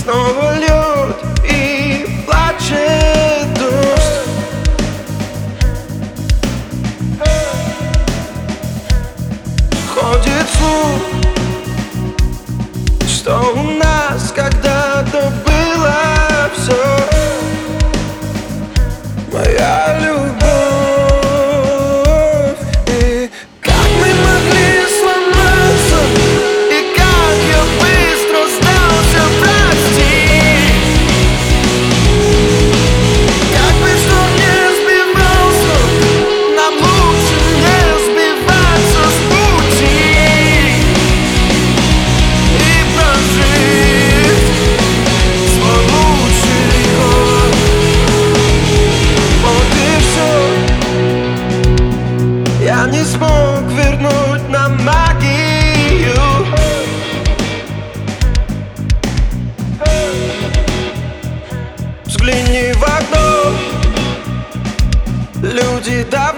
снова льет и плачет дождь. Ходит слух, что у нас когда-то было все. Моя любовь, и как мы могли сломаться, и как я быстро сдался, прости. Как бы что не сбивался, нам лучше не сбиваться с пути и прожить свой лучший год. Вот и все. Я не смог вернуть нам магию. Взгляни в окно, люди давно